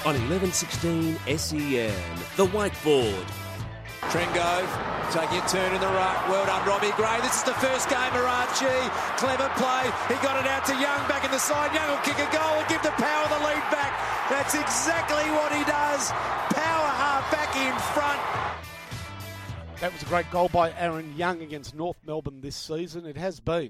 on 1116 SEN. The Whiteboard. Trengove taking a turn in the ruck. Well done, Robbie Gray. This is the first game of Archie. Clever play. He got it out to Young back in the side. Young will kick a goal and give the Power the lead back. That's exactly what he does. Power half back in front. That was a great goal by Aaron Young against North Melbourne this season. It has been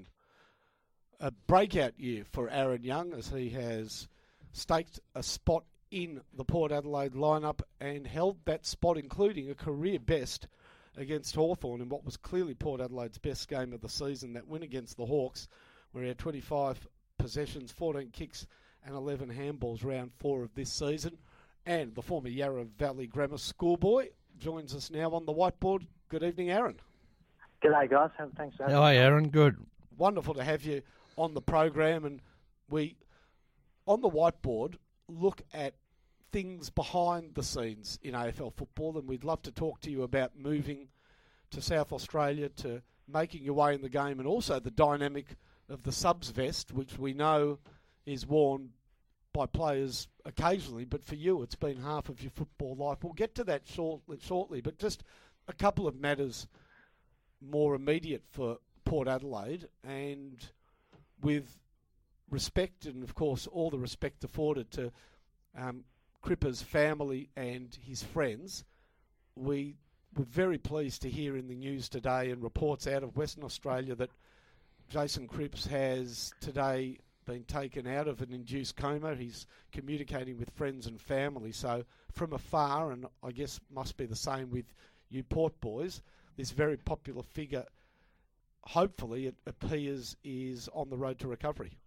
a breakout year for Aaron Young as he has staked a spot in the Port Adelaide lineup and held that spot, including a career best against Hawthorn in what was clearly Port Adelaide's best game of the season, that win against the Hawks, where he had 25 possessions, 14 kicks and 11 handballs, round 4 of this season. And the former Yarra Valley Grammar schoolboy joins us now on the Whiteboard. Good evening, Aaron. G'day, guys. Thanks for having me. Hi, Aaron. Good. Wonderful to have you on the program, and we, on the Whiteboard, look at things behind the scenes in AFL football, and we'd love to talk to you about moving to South Australia, to making your way in the game, and also the dynamic of the subs vest, which we know is worn by players occasionally, but for you it's been half of your football life. We'll get to that shortly, but just a couple of matters more immediate for Port Adelaide, and with respect, and of course all the respect afforded to Cripper's family and his friends, we were very pleased to hear in the news today and reports out of Western Australia that Jason Cripps has today been taken out of an induced coma. He's communicating with friends and family. So from afar, and I guess must be the same with you Port boys, this very popular figure, hopefully it appears, is on the road to recovery.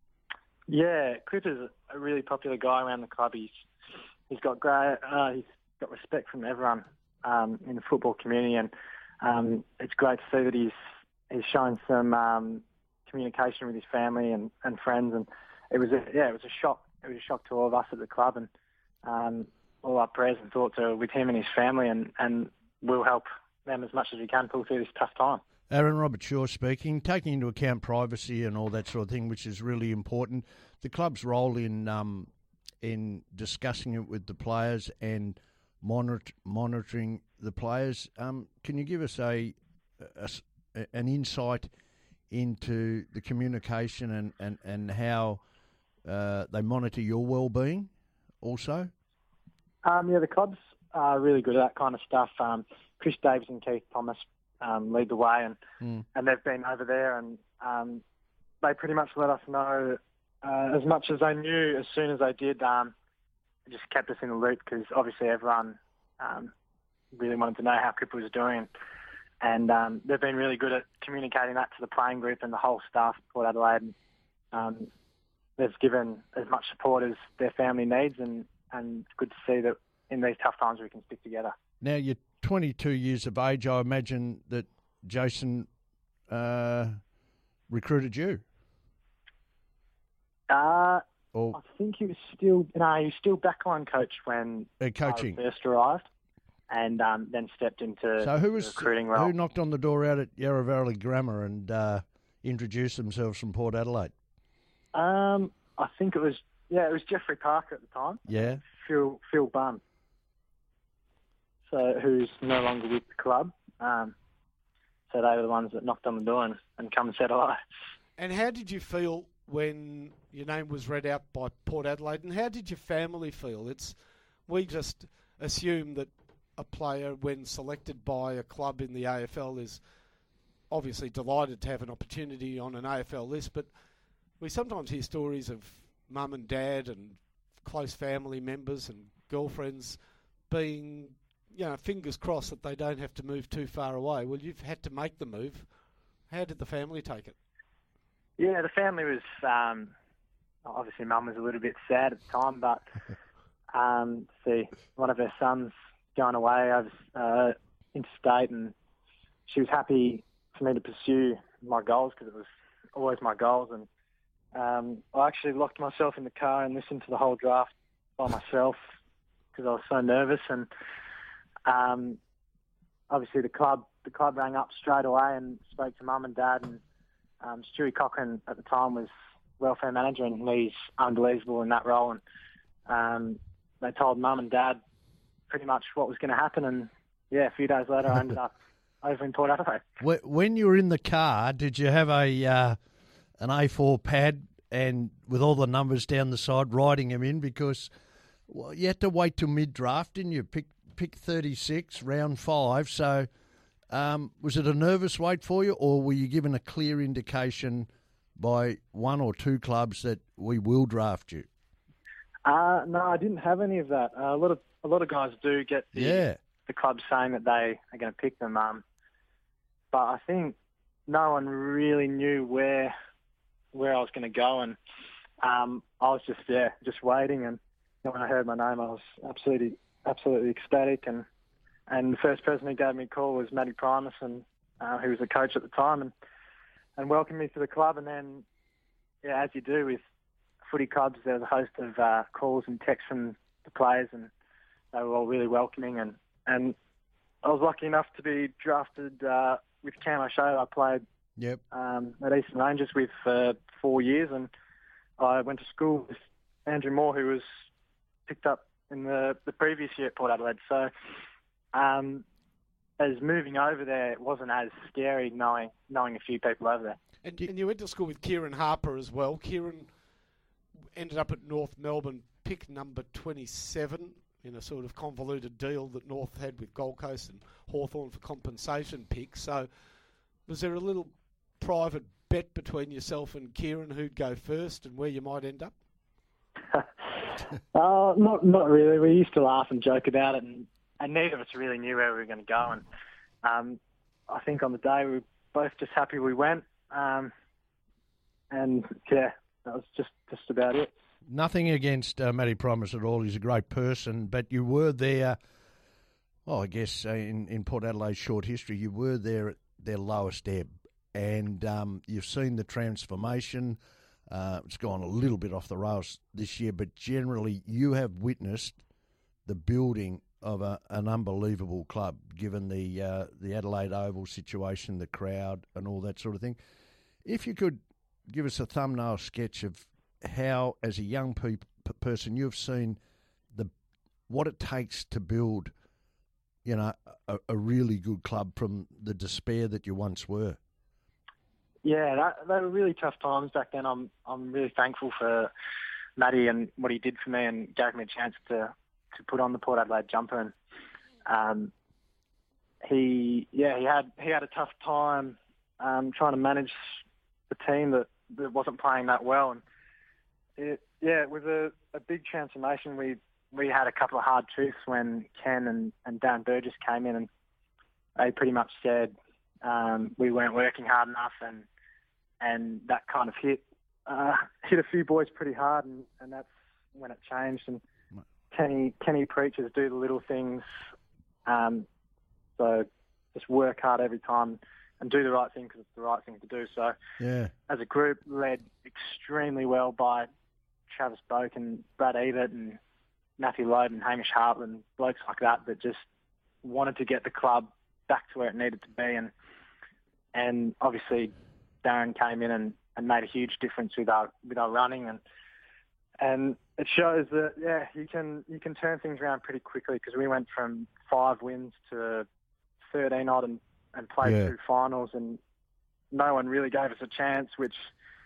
Yeah, Cripps is a really popular guy around the club. He's got great, he's got respect from everyone in the football community, and it's great to see that he's shown some communication with his family and friends, and it was a shock. It was a shock to all of us at the club, and all our prayers and thoughts are with him and his family, and we'll help them as much as we can pull through this tough time. Aaron, Robert Shaw speaking. Taking into account privacy and all that sort of thing, which is really important, the club's role in discussing it with the players and monitoring the players. Can you give us an insight into the communication and how they monitor your well-being also? The clubs are really good at that kind of stuff. Chris Davis and Keith Thomas lead the way, and they've been over there, and they pretty much let us know as much as they knew as soon as they did. It just kept us in the loop because obviously everyone really wanted to know how Cripper was doing, and they've been really good at communicating that to the playing group and the whole staff at Port Adelaide. They've given as much support as their family needs, and it's good to see that in these tough times we can stick together. Now, you're 22 years of age. I imagine that Jason recruited you. I think he was still backline coach when coaching I first arrived, and then stepped into so who was the recruiting role. Who knocked on the door out at Yarra Valley Grammar and introduced themselves from Port Adelaide? I think it was Jeffrey Parker at the time. Yeah, Phil Bunn. So who's no longer with the club. So they were the ones that knocked on the door and come and said hello. And how did you feel when your name was read out by Port Adelaide, and how did your family feel? We just assume that a player, when selected by a club in the AFL, is obviously delighted to have an opportunity on an AFL list, but we sometimes hear stories of mum and dad and close family members and girlfriends being, fingers crossed that they don't have to move too far away. Well, you've had to make the move. How did the family take it? Yeah, the family was, obviously mum was a little bit sad at the time, but see one of her sons going away over interstate, and she was happy for me to pursue my goals because it was always my goals. And I actually locked myself in the car and listened to the whole draft by myself because I was so nervous. And obviously the club rang up straight away and spoke to mum and dad, and Stewie Cochran at the time was welfare manager, and he's unbelievable in that role. And they told Mum and Dad pretty much what was going to happen. And, a few days later I ended up over in Port Adelaide. When you were in the car, did you have an A4 pad and with all the numbers down the side, writing them in? Because you had to wait till mid-draft, didn't you? Pick 36, round 5. So was it a nervous wait for you, or were you given a clear indication by one or two clubs that we will draft you? No, I didn't have any of that. A lot of guys do get the club saying that they are going to pick them. But I think no one really knew where I was going to go, and I was just waiting. And when I heard my name, I was absolutely ecstatic. And the first person who gave me a call was Matty Primus, and who was the coach at the time, and welcomed me to the club. And then, as you do with footy clubs, there's a host of calls and texts from the players, and they were all really welcoming. And I was lucky enough to be drafted with Cam O'Shea. I played at Eastern Rangers with 4 years, and I went to school with Andrew Moore, who was picked up in the previous year at Port Adelaide. So as moving over there, it wasn't as scary knowing a few people over there. And you went to school with Kieran Harper as well. Kieran ended up at North Melbourne, pick number 27 in a sort of convoluted deal that North had with Gold Coast and Hawthorn for compensation picks. So was there a little private bet between yourself and Kieran who'd go first and where you might end up? Not really. We used to laugh and joke about it, and neither of us really knew where we were going to go. And I think on the day we were both just happy we went. That was just about it. Nothing against Matty Primus at all. He's a great person, but you were there. Well, I guess in Port Adelaide's short history, you were there at their lowest ebb, and you've seen the transformation. It's gone a little bit off the rails this year, but generally you have witnessed the building of an unbelievable club, given the Adelaide Oval situation, the crowd, and all that sort of thing. If you could give us a thumbnail sketch of how, as a young person, you've seen what it takes to build, a really good club from the despair that you once were. Yeah, they were really tough times back then. I'm really thankful for Matty and what he did for me, and gave me a chance to put on the Port Adelaide jumper. And he had a tough time trying to manage the team that wasn't playing that well. And it was a big transformation. We had a couple of hard truths when Ken and Darren Burgess came in, and they pretty much said we weren't working hard enough, and that kind of hit a few boys pretty hard, and that's when it changed. And Kenny preaches, do the little things, so just work hard every time and do the right thing because it's the right thing to do. So as a group, led extremely well by Travis Boak and Brad Ebert and Matthew Loeb and Hamish Hartland, blokes like that just wanted to get the club back to where it needed to be. And obviously Darren came in and made a huge difference with our running, and it shows that you can turn things around pretty quickly, because we went from 5 wins to 13 odd and played 2 finals, and no one really gave us a chance, which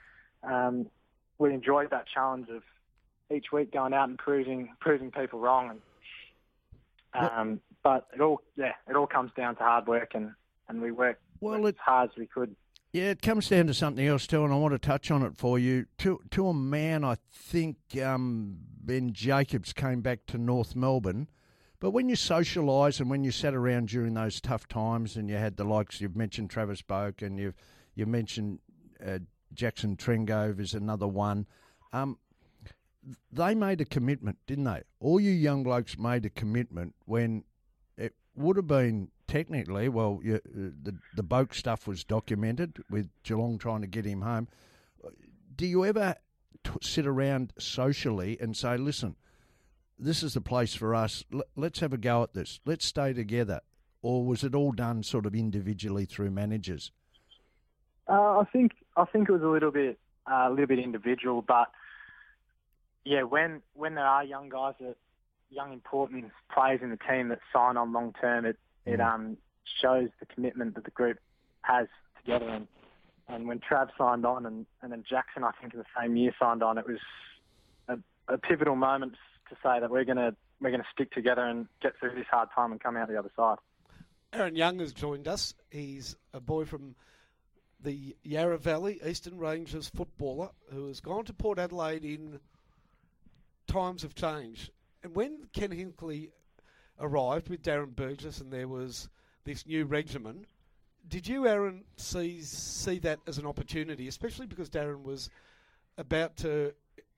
we enjoyed that challenge of each week going out and proving people wrong. And but it all comes down to hard work, and we worked as hard as we could. Yeah, it comes down to something else too, and I want to touch on it for you. To a man, I think Ben Jacobs came back to North Melbourne, but when you socialise and when you sat around during those tough times, and you had the likes, you've mentioned Travis Boak, and you've mentioned Jackson Trengove is another one. They made a commitment, didn't they? All you young blokes made a commitment when it would have been technically, the Boak stuff was documented with Geelong trying to get him home. Do you ever sit around socially and say, listen, this is the place for us, let's have a go at this, let's stay together? Or was it all done sort of individually through managers? I think it was a little bit individual, but when there are young guys young important players in the team that sign on long term, it shows the commitment that the group has together. And when Trav signed on and then Jackson, I think in the same year, signed on, it was a pivotal moment to say that we're gonna stick together and get through this hard time and come out the other side. Aaron Young has joined us. He's a boy from the Yarra Valley, Eastern Rangers footballer who has gone to Port Adelaide in times of change. And when Ken Hinkley arrived with Darren Burgess and there was this new regimen, did you, Aaron, see that as an opportunity, especially because Darren was about to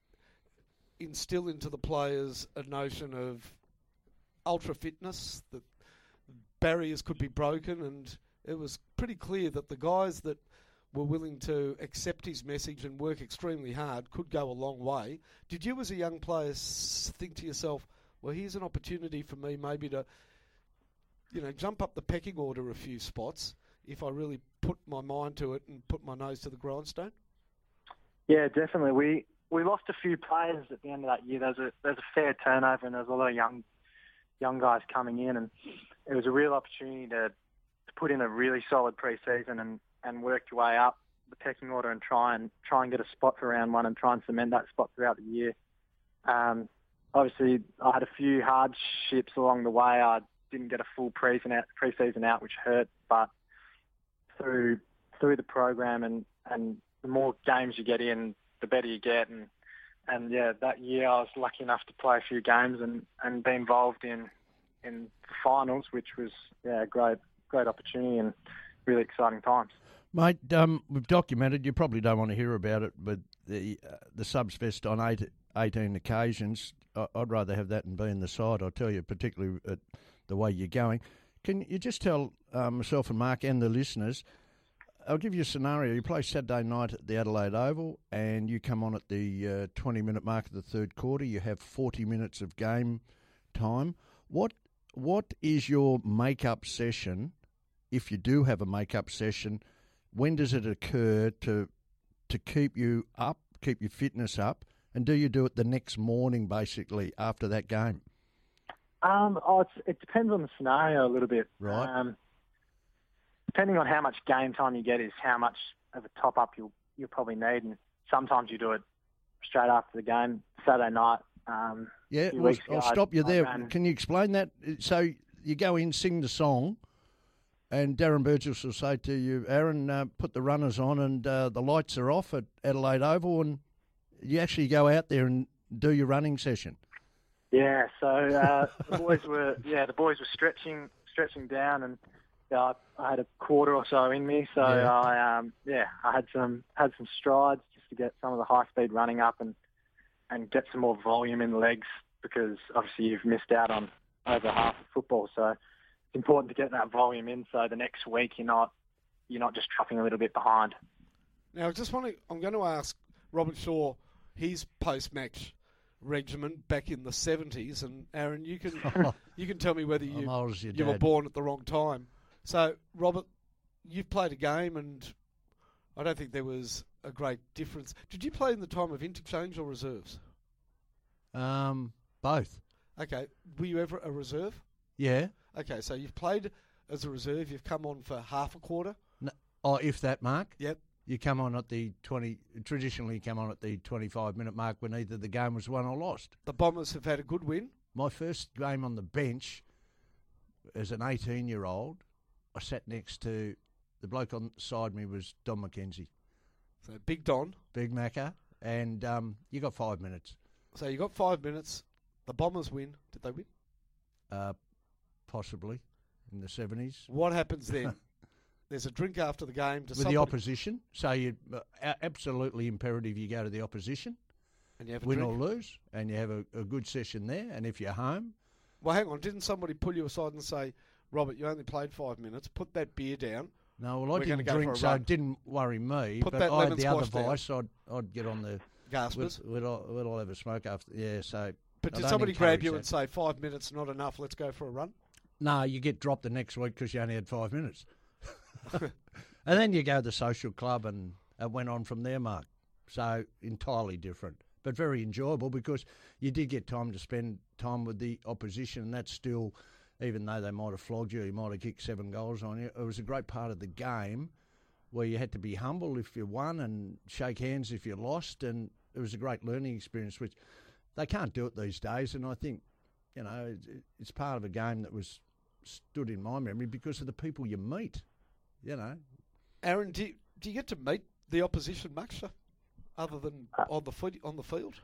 instill into the players a notion of ultra fitness, that barriers could be broken, and it was pretty clear that the guys that were willing to accept his message and work extremely hard could go a long way. Did you as a young player think to yourself, well, here's an opportunity for me maybe to, jump up the pecking order a few spots if I really put my mind to it and put my nose to the grindstone? Yeah, definitely. We lost a few players at the end of that year. There's a fair turnover, and there's a lot of young guys coming in, and it was a real opportunity to put in a really solid pre-season and work your way up the pecking order and try and get a spot for round one and try and cement that spot throughout the year. Obviously, I had a few hardships along the way. I didn't get a full pre-season out, which hurt, but through the program and the more games you get in, the better you get. And yeah, that year I was lucky enough to play a few games and be involved in the finals, which was a great opportunity and really exciting times. Mate, we've documented, you probably don't want to hear about it, but the Subs Fest on 18 occasions, I'd rather have that than be in the side, I'll tell you, particularly at the way you're going. Can you just tell myself and Mark and the listeners, I'll give you a scenario. You play Saturday night at the Adelaide Oval and you come on at the 20-minute mark of the third quarter. You have 40 minutes of game time. What is your make-up session, if you do have a make-up session? When does it occur to keep you up, keep your fitness up, and do you do it the next morning, basically, after that game? It depends on the scenario a little bit. Right. Depending on how much game time you get is how much of a top-up you'll probably need, and sometimes you do it straight after the game, Saturday night. I'll stop you there. Can you explain that? So you go in, sing the song, and Darren Burgess will say to you, Aaron, put the runners on and the lights are off at Adelaide Oval, and you actually go out there and do your running session. Yeah, so the boys were stretching down, and I had a quarter or so in me, so I had some strides just to get some of the high speed running up and get some more volume in the legs, because obviously you've missed out on over half of football, so it's important to get that volume in, so the next week you're not just dropping a little bit behind. Now I'm going to ask Robert Shaw his post-match regimen back in the 70s, and Aaron, you can tell me whether you were born at the wrong time. So, Robert, you've played a game, and I don't think there was a great difference. Did you play in the time of interchange or reserves? Both. Okay. Were you ever a reserve? Yeah. Okay, so you've played as a reserve. You've come on for half a quarter. No, if that, Mark. Yep. You come on at the 20. Traditionally, you come on at the 25-minute mark when either the game was won or lost. The Bombers have had a good win. My first game on the bench as an 18-year-old, I sat next to the bloke on side me was Don McKenzie. So Big Don. Big Macca. And you got 5 minutes. So you got 5 minutes. The Bombers win. Did they win? Possibly in the 70s. What happens then? There's a drink after the game. With the opposition. So you absolutely imperative you go to the opposition. And you have win or lose. And you have a good session there. And if you're home. Well, hang on. Didn't somebody pull you aside and say, Robert, you only played 5 minutes. Put that beer down. No, well, I didn't drink, so it didn't worry me. Put but that I had the other down. vice. I'd get on the gaspers. We'd all have a smoke after. Yeah, so. But did somebody grab you and say 5 minutes not enough? Let's go for a run. No, you get dropped the next week because you only had 5 minutes. And then you go to the social club, and it went on from there, Mark. So entirely different. but very enjoyable because you did get time to spend time with the opposition, and that's still, even though they might have flogged you might have kicked 7 goals on you, it was a great part of the game where you had to be humble if you won and shake hands if you lost, and it was a great learning experience, which they can't do it these days, and I think, you know, it's part of a game that was stood in my memory because of the people you meet, you know. Aaron, do you get to meet the opposition much, other than on the field?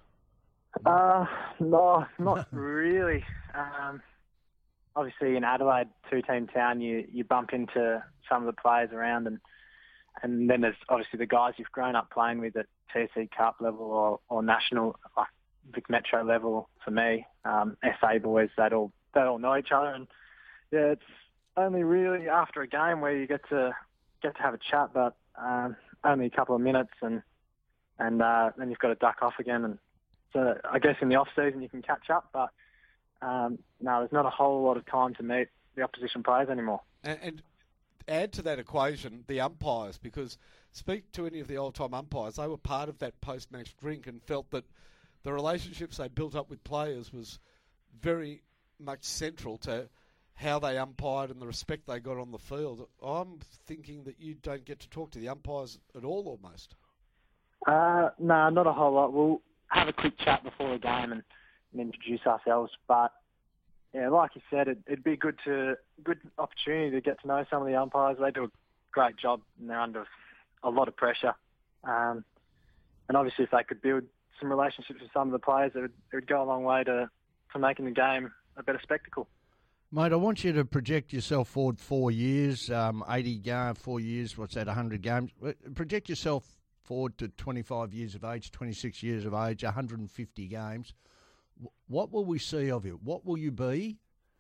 No, not really. Obviously, in Adelaide, 2-team town, you bump into some of the players around, and then there's obviously the guys you've grown up playing with at TC Cup level or national, like Vic Metro level for me. SA boys, they all know each other, and yeah, it's only really after a game where you get to have a chat, but only a couple of minutes, and then you've got to duck off again. And so I guess in the off season you can catch up, but no, there's not a whole lot of time to meet the opposition players anymore. And add to that equation the umpires, because speak to any of the old-time umpires, they were part of that post-match drink and felt that the relationships they built up with players was very much central to how they umpired and the respect they got on the field. I'm thinking that you don't get to talk to the umpires at all, almost. No, not a whole lot. We'll have a quick chat before the game and introduce ourselves. But yeah, like you said, it'd be good opportunity to get to know some of the umpires. They do a great job, and they're under a lot of pressure. And obviously, if they could build some relationships with some of the players, it would go a long way to making the game a better spectacle. Mate, I want you to project yourself forward 4 years, 80 games, 4 years, what's that, 100 games? Project yourself forward to 25 years of age, 26 years of age, 150 games. What will we see of you? What will you be?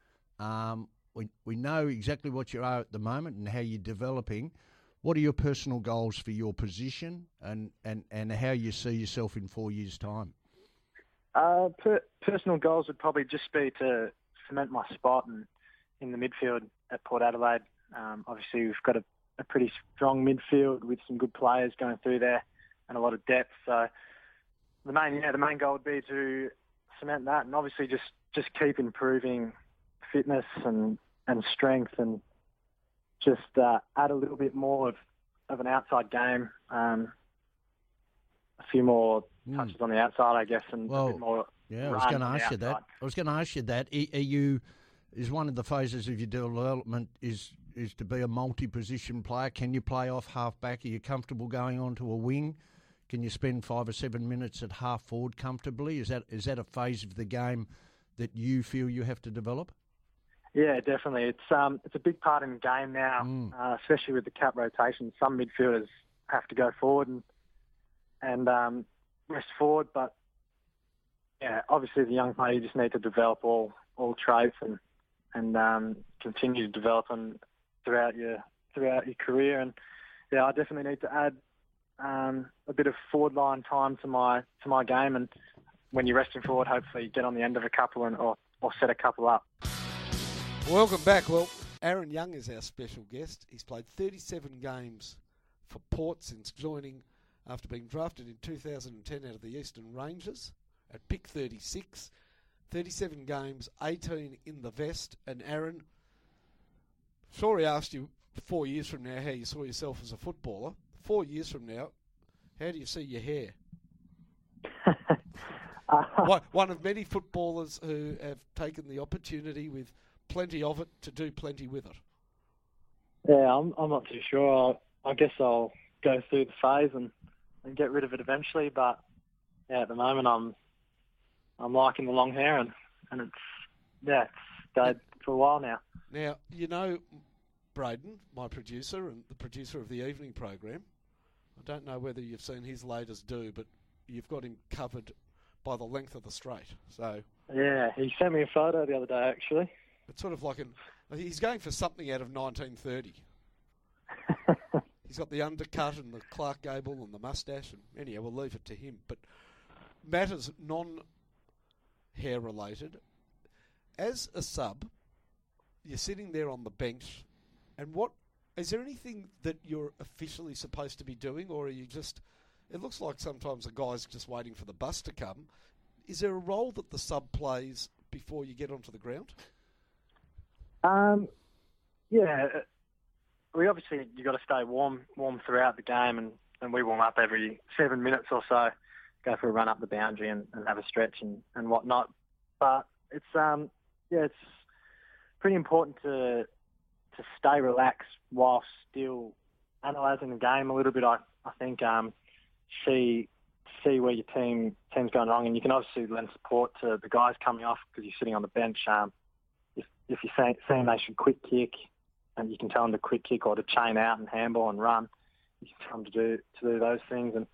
We know exactly what you are at the moment and how you're developing. What are your personal goals for your position and how you see yourself in 4 years' time? Personal goals would probably just be to cement my spot in the midfield at Port Adelaide. Obviously, we've got a pretty strong midfield with some good players going through there and a lot of depth. So the main goal would be to cement that, and obviously just keep improving fitness and strength, and just add a little bit more of an outside game, a few more touches on the outside, I guess, and a bit more. Yeah, I was going to ask you that. Is one of the phases of your development is to be a multi-position player? Can you play off half-back? Are you comfortable going onto a wing? Can you spend 5 or 7 minutes at half-forward comfortably? Is that a phase of the game that you feel you have to develop? Yeah, definitely. It's a big part in the game now, especially with the cap rotation. Some midfielders have to go forward and rest forward, but yeah, obviously as a young player you just need to develop all traits and continue to develop them throughout your career. And yeah, I definitely need to add a bit of forward line time to my game, and when you're resting forward, hopefully you get on the end of a couple or set a couple up. Welcome back. Well, Aaron Young is our special guest. He's played 37 games for Port since joining after being drafted in 2010 out of the Eastern Rangers at pick 36. 37 games, 18 in the vest. And Aaron, sure, he asked you 4 years from now how you saw yourself as a footballer. 4 years from now, how do you see your hair? One of many footballers who have taken the opportunity with plenty of it to do plenty with it. Yeah, I'm not too sure. I guess I'll go through the phase and get rid of it eventually. But yeah, at the moment I'm liking the long hair and it's stayed for a while now. Now, you know Braden, my producer and the producer of the evening program. I don't know whether you've seen his latest do, but you've got him covered by the length of the straight. So yeah, he sent me a photo the other day, actually. It's sort of like he's going for something out of 1930. He's got the undercut and the Clark Gable and the moustache. And anyhow, we'll leave it to him. But matters non-hair related. As a sub, you're sitting there on the bench, and is there anything that you're officially supposed to be doing, or are you just it looks like sometimes a guy's just waiting for the bus to come. Is there a role that the sub plays before you get onto the ground? Yeah, you got to stay warm throughout the game, and we warm up every 7 minutes or so, go for a run up the boundary and have a stretch and whatnot. But it's it's pretty important to stay relaxed while still analysing the game a little bit. I think see where your team's going wrong, and you can obviously lend support to the guys coming off because you're sitting on the bench. If you're saying they should quick kick, and you can tell them to quick kick or to chain out and handball and run, you can tell them to do those things. And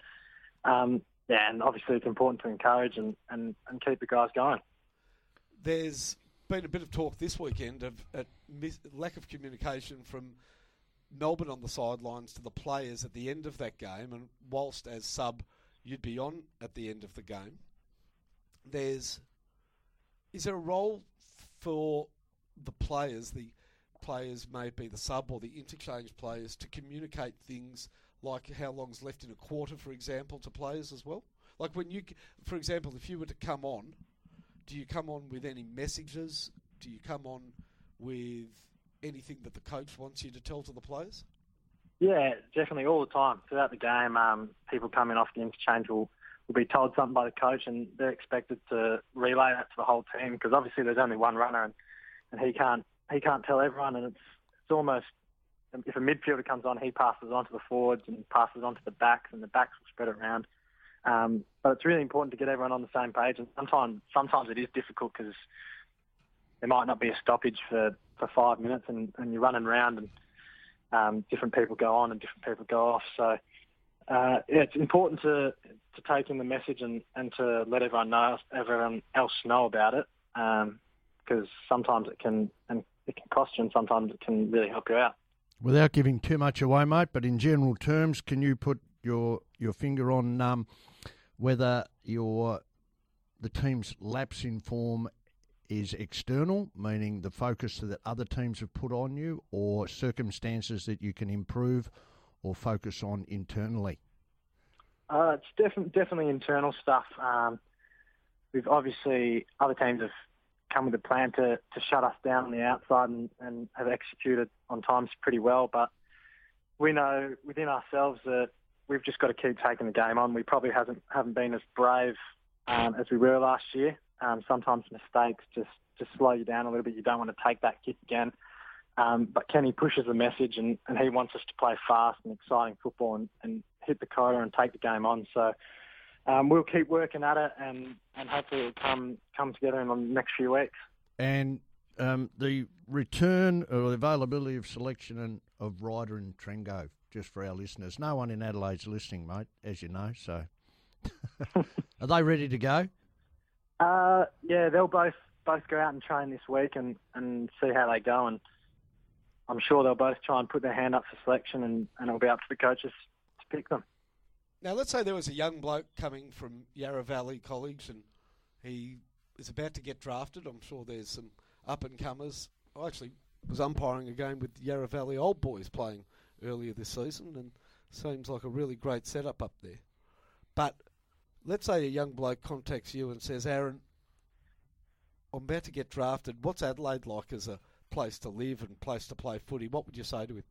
and obviously it's important to encourage and keep the guys going. There's been a bit of talk this weekend of lack of communication from Melbourne on the sidelines to the players at the end of that game, and whilst as sub you'd be on at the end of the game. Is there a role for the players may be the sub or the interchange players, to communicate things like how long's left in a quarter, for example, to players as well? Like when you, for example, if you were to come on, do you come on with any messages? Do you come on with anything that the coach wants you to tell to the players? Yeah, definitely, all the time. Throughout the game, people coming off the interchange will be told something by the coach, and they're expected to relay that to the whole team, because obviously there's only one runner, and he can't tell everyone, and it's almost, if a midfielder comes on, he passes on to the forwards and passes on to the backs, and the backs will spread it around. But it's really important to get everyone on the same page, and sometimes it is difficult because there might not be a stoppage for 5 minutes, and you're running around, and different people go on and different people go off. So it's important to take in the message and to let everyone else know about it, because sometimes it can cost you, and sometimes it can really help you out. Without giving too much away, mate, but in general terms, can you put your finger on whether the team's lapse in form is external, meaning the focus that other teams have put on you, or circumstances that you can improve or focus on internally? It's definitely internal stuff. We've obviously, other teams have come with a plan to shut us down on the outside and have executed on times pretty well, but we know within ourselves that we've just got to keep taking the game on. We probably haven't been as brave as we were last year. Sometimes mistakes just slow you down a little bit. You don't want to take that kick again. But Kenny pushes the message, and he wants us to play fast and exciting football and hit the corridor and take the game on. So we'll keep working at it, and hopefully it'll come together in the next few weeks. And the return or the availability of selection of Ryder and Trengove, just for our listeners. No one in Adelaide's listening, mate, as you know. So are they ready to go? Yeah, they'll both go out and train this week and see how they go, and I'm sure they'll both try and put their hand up for selection, and it'll be up to the coaches to pick them. Now, let's say there was a young bloke coming from Yarra Valley College and he is about to get drafted. I'm sure there's some up-and-comers. I actually was umpiring a game with Yarra Valley Old Boys playing earlier this season, and seems like a really great setup up there. But let's say a young bloke contacts you and says, Aaron, I'm about to get drafted. What's Adelaide like as a place to live and place to play footy? What would you say to him?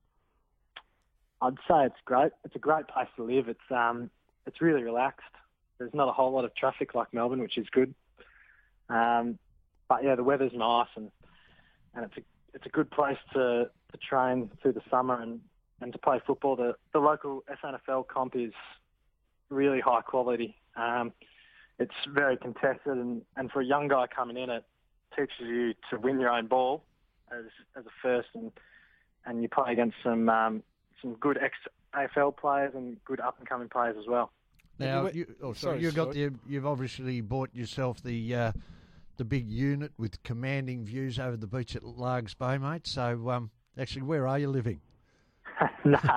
I'd say it's great. It's a great place to live. It's really relaxed. There's not a whole lot of traffic like Melbourne, which is good. But yeah, the weather's nice, and it's a good place to train through the summer and to play football. The local SNFL comp is really high quality. It's very contested, and for a young guy coming in, it teaches you to win your own ball as a first, and you play against some good ex-AFL players and good up-and-coming players as well. Now, you've obviously bought yourself the big unit with commanding views over the beach at Largs Bay, mate. So, actually, where are you living? Nah,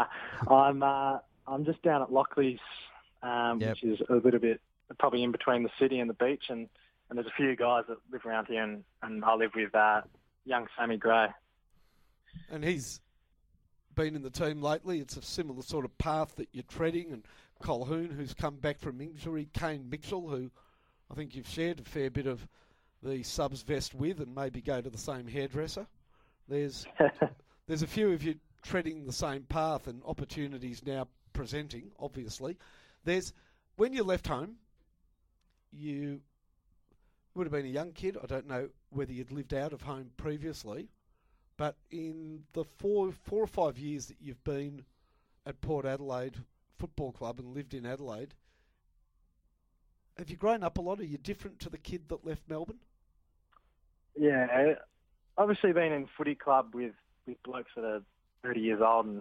I'm just down at Lockleys, which is a little bit probably in between the city and the beach, and there's a few guys that live around here, and I live with young Sammy Gray. And he's been in the team lately. It's a similar sort of path that you're treading. And Colquhoun, who's come back from injury, Kane Mitchell, who I think you've shared a fair bit of the subs vest with, and maybe go to the same hairdresser. There's a few of you treading the same path, and opportunities now presenting, obviously. When you left home, you would have been a young kid. I don't know whether you'd lived out of home previously, but in the 4 or 5 years that you've been at Port Adelaide Football Club and lived in Adelaide, have you grown up a lot? Are you different to the kid that left Melbourne? Yeah, obviously been in footy club with blokes that are 30 years old, and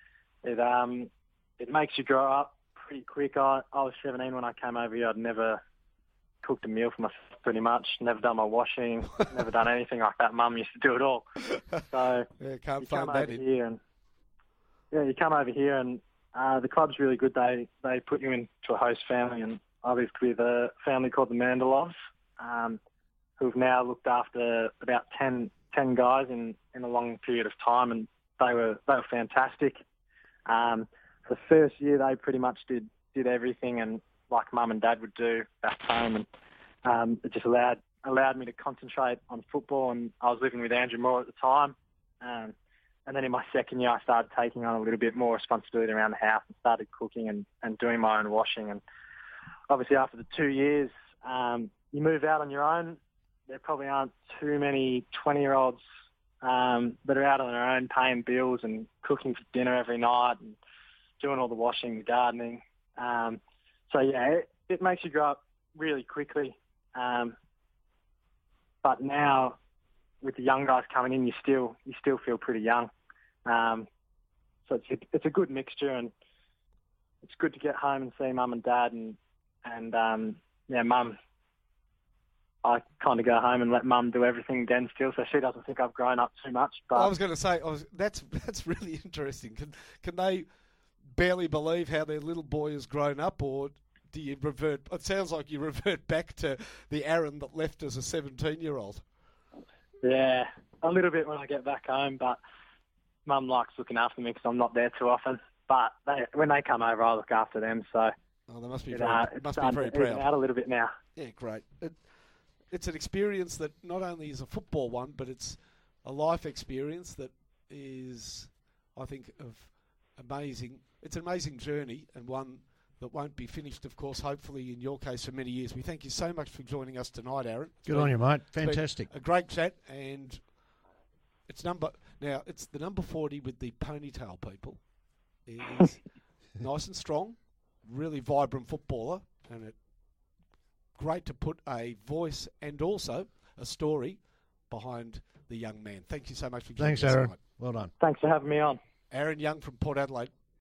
it makes you grow up pretty quick. I was 17 when I came over here. I'd never cooked a meal for myself, pretty much. Never done my washing, never done anything like that. Mum used to do it all. So yeah, can't you find come that over in. here, and you come over here, and the club's really good. They put you into a host family, and I lived with a family called the Mandelovs, who've now looked after about 10 guys in a long period of time, and they were fantastic. The first year they pretty much did everything, and like Mum and Dad would do back home, and it just allowed me to concentrate on football. And I was living with Andrew Moore at the time, and then in my second year I started taking on a little bit more responsibility around the house and started cooking and doing my own washing. And obviously after the 2 years, you move out on your own. There probably aren't too many 20-year-olds that are out on their own paying bills and cooking for dinner every night and doing all the washing, the gardening. So yeah, it makes you grow up really quickly. But now with the young guys coming in, you still feel pretty young. So it's a good mixture, and it's good to get home and see Mum and Dad and Mum. I kind of go home and let Mum do everything again still, so she doesn't think I've grown up too much. But I was going to say, that's really interesting. Can they barely believe how their little boy has grown up, or do you revert? It sounds like you revert back to the Aaron that left as a 17-year-old. Yeah, a little bit when I get back home, but Mum likes looking after me because I'm not there too often. But when they come over, I look after them. So they must be very proud. Out a little bit now. Yeah, great. It's an experience that not only is a football one, but it's a life experience that is, I think, amazing. It's an amazing journey, and one that won't be finished, of course, hopefully in your case for many years. We thank you so much for joining us tonight, Aaron. Good on you, mate. Fantastic. A great chat, and it's the number 40 with the ponytail people. Is nice and strong, really vibrant footballer, and great to put a voice and also a story behind the young man. Thank you so much for joining us. Thanks, Aaron. Tonight. Well done. Thanks for having me on. Aaron Young from Port Adelaide.